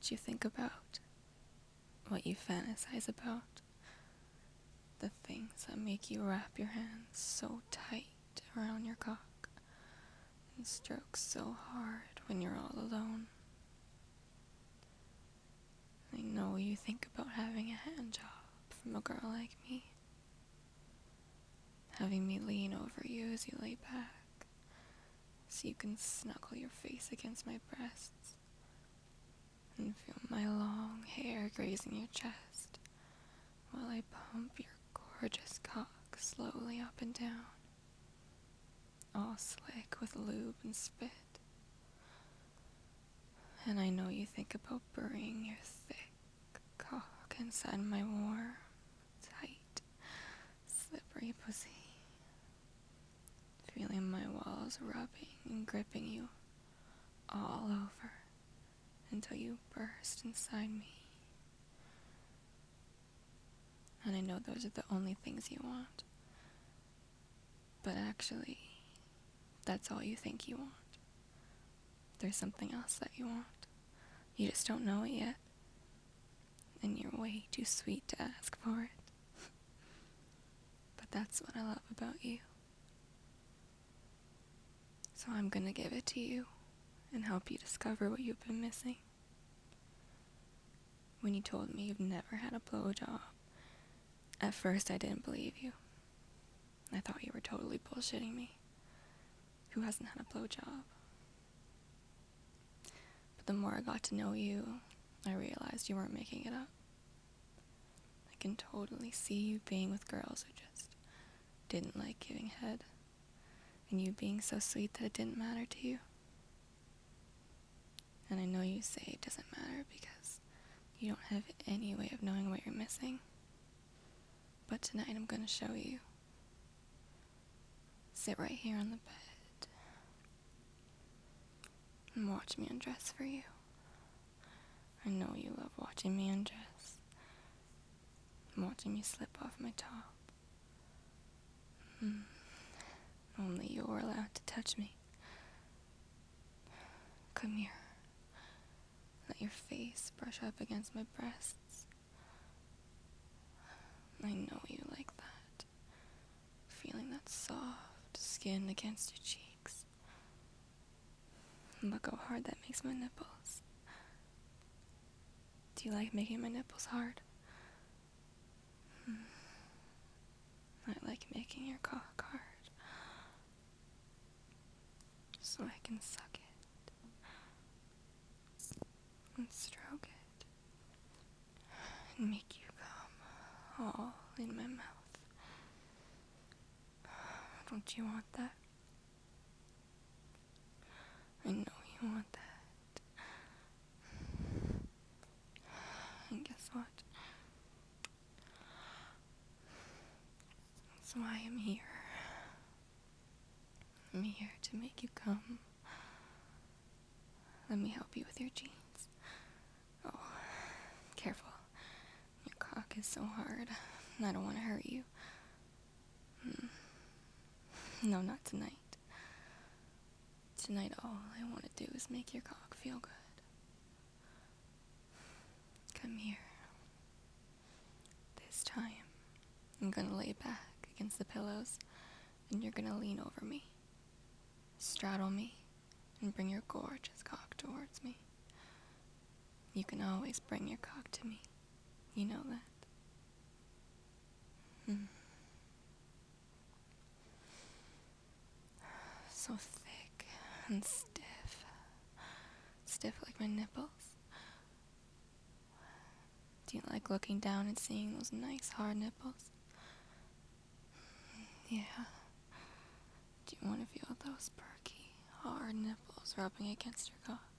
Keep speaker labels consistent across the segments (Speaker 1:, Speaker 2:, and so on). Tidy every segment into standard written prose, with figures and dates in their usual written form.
Speaker 1: what you think about, what you fantasize about, the things that make you wrap your hands so tight around your cock and stroke so hard when you're all alone. I know you think about having a hand job from a girl like me, having me lean over you as you lay back so you can snuggle your face against my breasts and feel my long hair grazing your chest while I pump your gorgeous cock slowly up and down, all slick with lube and spit. And I know you think about burying your thick cock inside my warm, tight, slippery pussy, feeling my walls rubbing and gripping you all over until you burst inside me. And I know those are the only things you want. But actually, that's all you think you want. There's something else that you want. You just don't know it yet. And you're way too sweet to ask for it. But that's what I love about you. So I'm gonna give it to you and help you discover what you've been missing. When you told me you've never had a blowjob, at first I didn't believe you. I thought you were totally bullshitting me. Who hasn't had a blowjob? But the more I got to know you, I realized you weren't making it up. I can totally see you being with girls who just didn't like giving head, and you being so sweet that it didn't matter to you. And I know you say it doesn't matter because you don't have any way of knowing what you're missing. But tonight I'm gonna show you. Sit right here on the bed and watch me undress for you. I know you love watching me undress, watching me slip off my top. Only you're allowed to touch me. Come here. Let your face brush up against my breasts. I know you like that. Feeling that soft skin against your cheeks. Look how hard that makes my nipples. Do you like making my nipples hard? I like making your cock hard. So I can suck it. And stroke it. And make you come all in my mouth. Don't you want that? I know you want that. And guess what? That's why I'm here. I'm here to make you come. Let me help you with your jeans. Oh, careful. Your cock is so hard. I don't want to hurt you. No, not tonight. Tonight all I want to do is make your cock feel good. Come here. This time, I'm gonna lay back against the pillows, and you're gonna lean over me, straddle me, and bring your gorgeous cock towards me. You can always bring your cock to me. You know that. So thick and stiff. Stiff like my nipples. Do you like looking down and seeing those nice hard nipples? Yeah. Do you want to feel those perky, hard nipples rubbing against your cock?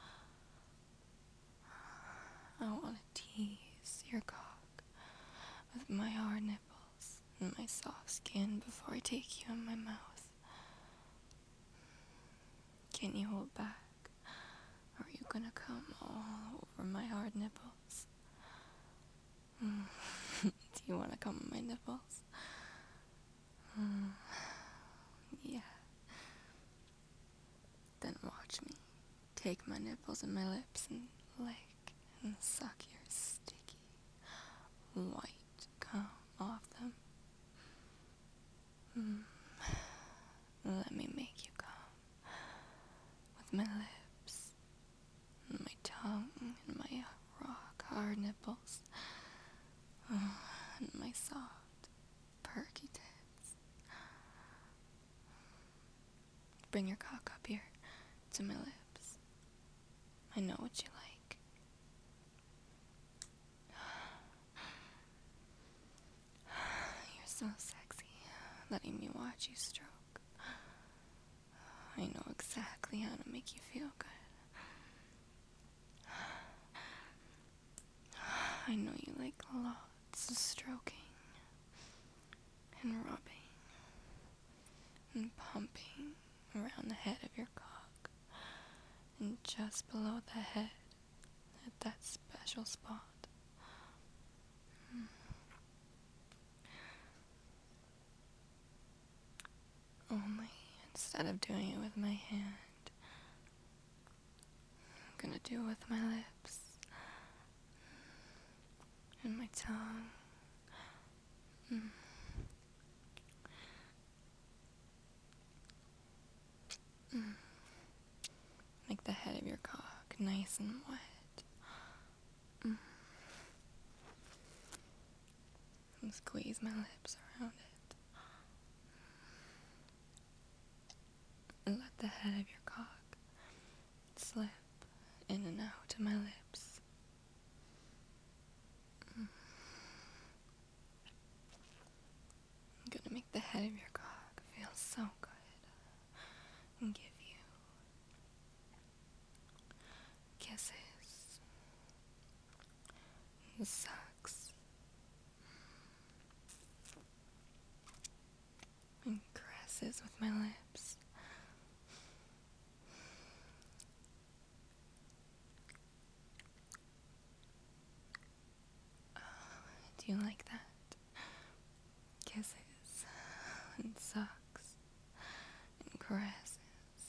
Speaker 1: I want to tease your cock with my hard nipples and my soft skin before I take you in my mouth. Can you hold back? Or are you gonna come all over my hard nipples? Do you want to come on my nipples? Yeah. Then watch me take my nipples in my lips and lick and suck your sticky, white cum off them. Let me make you come with my lips, and my tongue, and my rock hard nipples, and my soft, perky tits. Bring your cock up here to my lips. I know what you like. You're so sexy, letting me watch you stroke. I know exactly how to make you feel good. I know you like lots of stroking and rubbing and pumping around the head of your cock and just below the head at that special spot. Only instead of doing it with my hand, I'm gonna do it with my lips and my tongue. Make the head of your cock nice and wet. And squeeze my lips around it. And let the head of your cock slip in and out of my lips. I'm gonna make the head of your cock feel so good and give you kisses and sucks and caresses with my lips. Do you like that? Kisses and sucks and caresses.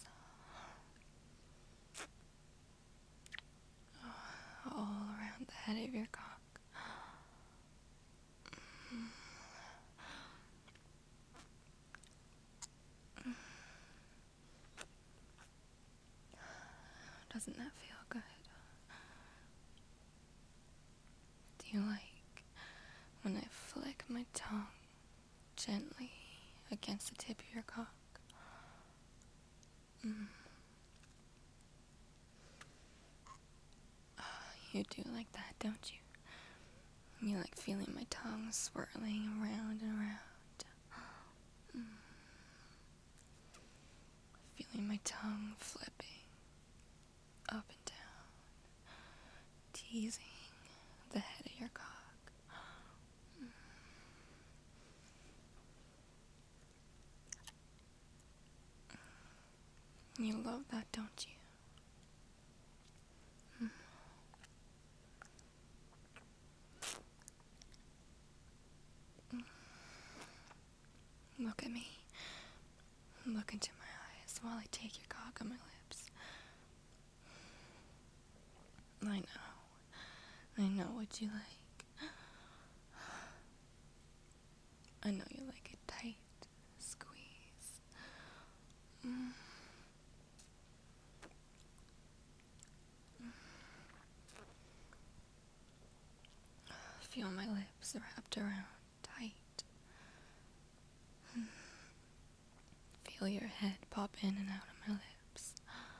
Speaker 1: All around the head of your cock. Doesn't that feel good? Do you like when I flick my tongue gently against the tip of your cock? You do like that, don't you? You like feeling my tongue swirling around and around. Feeling my tongue flipping up and down, teasing the head of your cock. You love that, don't you? Look at me. Look into my eyes while I take your cock on my lips. I know what you like. I know you like a tight squeeze. Feel my lips wrapped around tight. Feel your head pop in and out of my lips.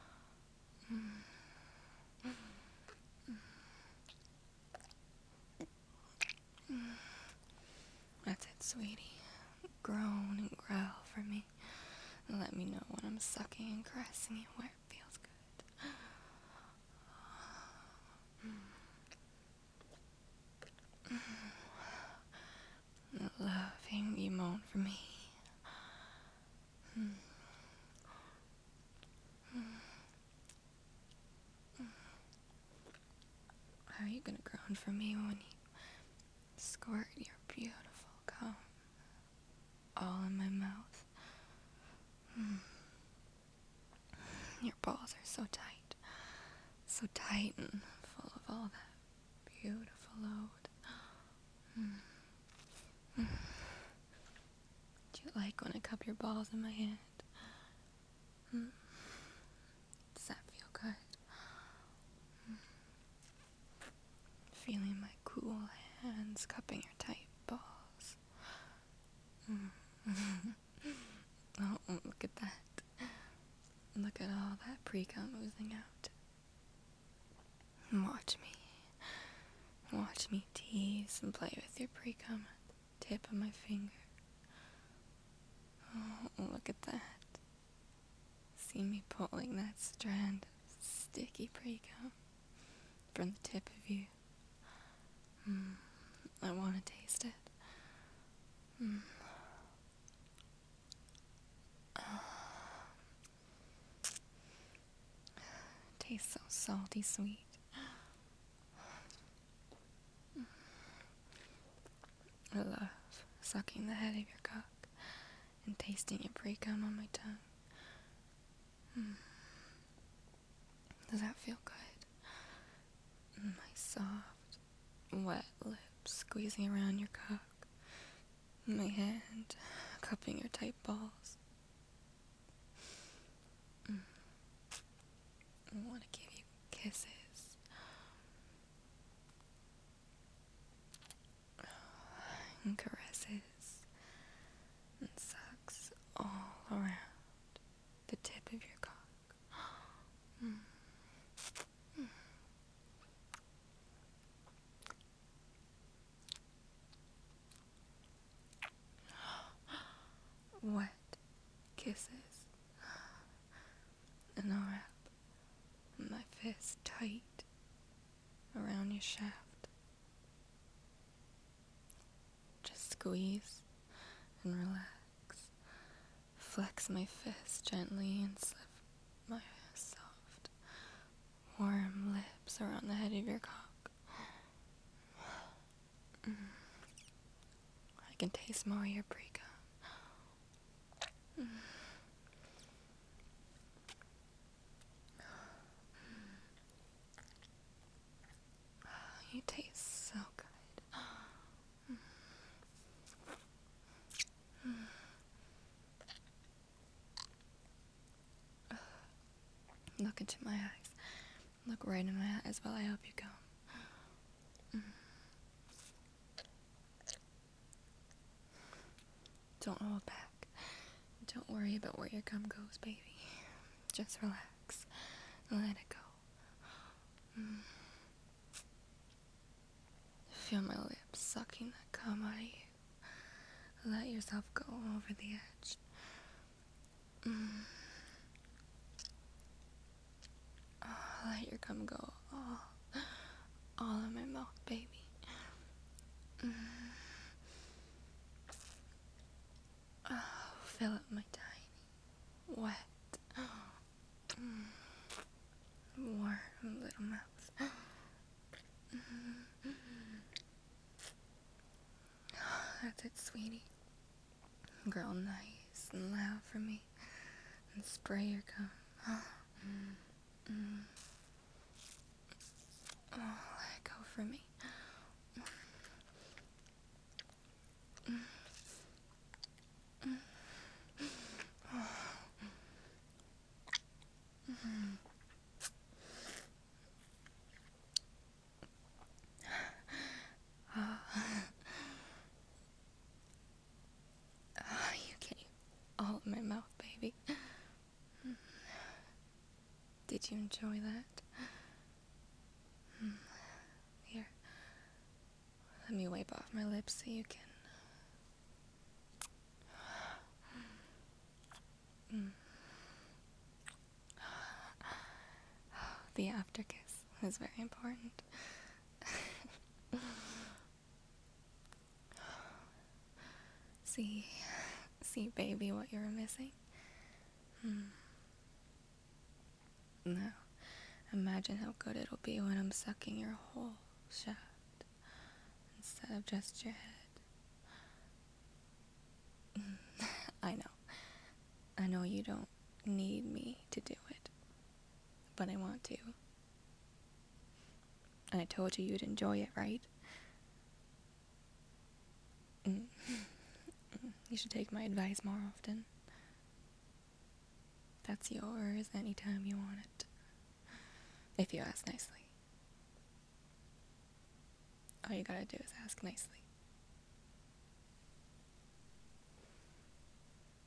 Speaker 1: That's it, sweetie. Groan and growl for me. And let me know when I'm sucking and caressing you where it feels good. And loving you moan for me. How are you gonna groan for me when you squirt your beautiful cum all in my mouth? Your balls are so tight and full of all that beautiful load. Do you like when I cup your balls in my hand? Does that feel good? Feeling my cool hands cupping your tight balls. Oh, look at that. Look at all that pre-cum oozing out. Watch me. Watch me tease and play with your pre-cum at the tip of my finger. Oh, look at that. See me pulling that strand of sticky pre-cum from the tip of you. I want to taste it. Tastes so salty sweet. I love sucking the head of your cock and tasting your pre-cum on my tongue. Does that feel good? My soft, wet lips squeezing around your cock. My hand cupping your tight balls. I want to give you kisses. And caresses. And sucks all around the tip of your cock. Wet kisses. And I'll wrap my fist tight around your shaft. Just squeeze and relax. Flex my fist gently and slip my soft, warm lips around the head of your cock. I can taste more of your pre-cum. You taste so good. Look into my eyes. Look right in my eyes while I help you come. Don't hold back. Don't worry about where your cum goes, baby. Just relax and let it go. Feel my lips sucking that cum out of you. Let yourself go over the edge. Let your cum go all in my mouth, baby. Fill up my tiny, wet, warm little mouth. That's it, sweetie. Girl, nice and loud for me. And spray your cum. Let it go for me. You came all in my mouth, baby. Did you enjoy that? Here, let me wipe off my lips so you can. The after kiss is very important. See, baby, what you were missing? Now, imagine how good it'll be when I'm sucking your whole shaft instead of just your head. I know you don't need me to do it, but I want to. And I told you you'd enjoy it, right? Mm. You should take my advice more often. That's yours anytime you want it. If you ask nicely. All you gotta do is ask nicely.